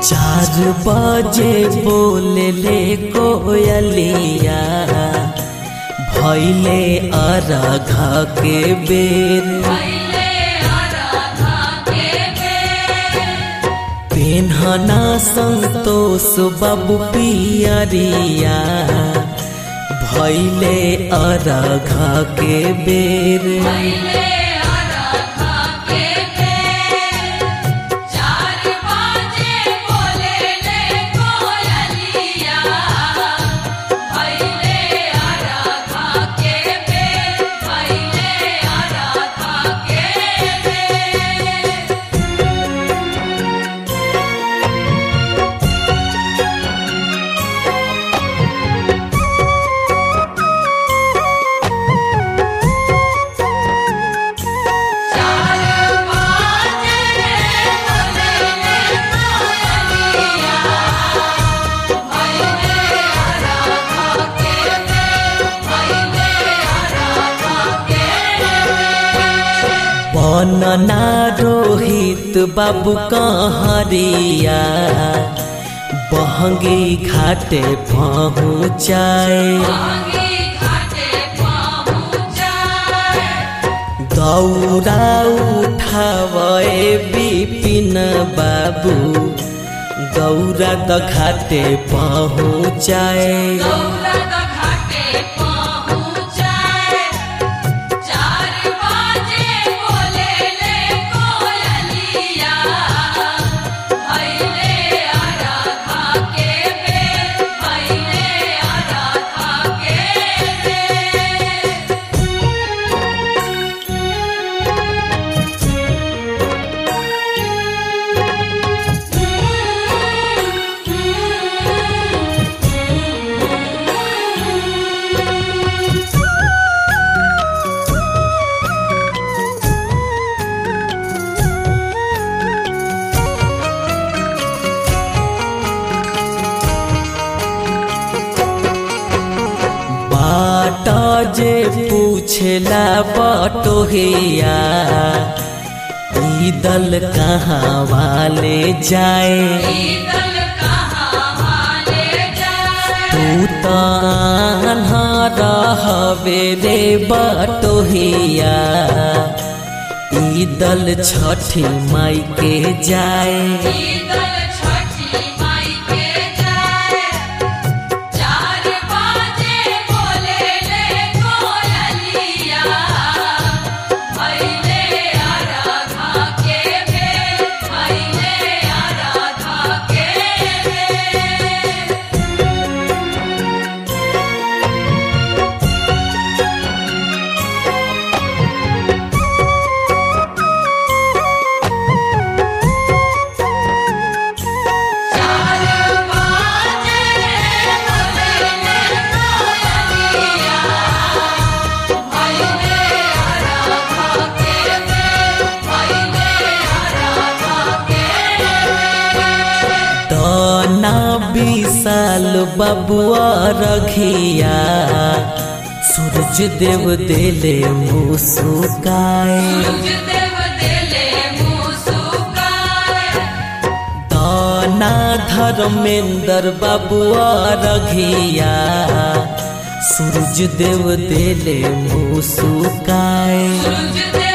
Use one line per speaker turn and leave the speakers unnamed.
4 बजे बोले ले कोयलिया भैले अरघा के बेर। पेन्हना संतोष बाबू पियरिया भैले अरघा के बेर। बनना रोहित बाबू कहरिया बहंगी घाटे पहुँचाए। दौरा उठावे बिपिन बाबू दौरा द घाटे पहुँचाए। जे पूछला बटोहिया ईदल कहाँ वाले जाए। तू तो रहबे रे बटोहिया ईदल छठी माई के जाए। विशाल बबुआ रखिया सूरज देव देले मुस्काए। दाना धर्मेंद्र बबुआ रखिया सूरज देव देले मुस्काए।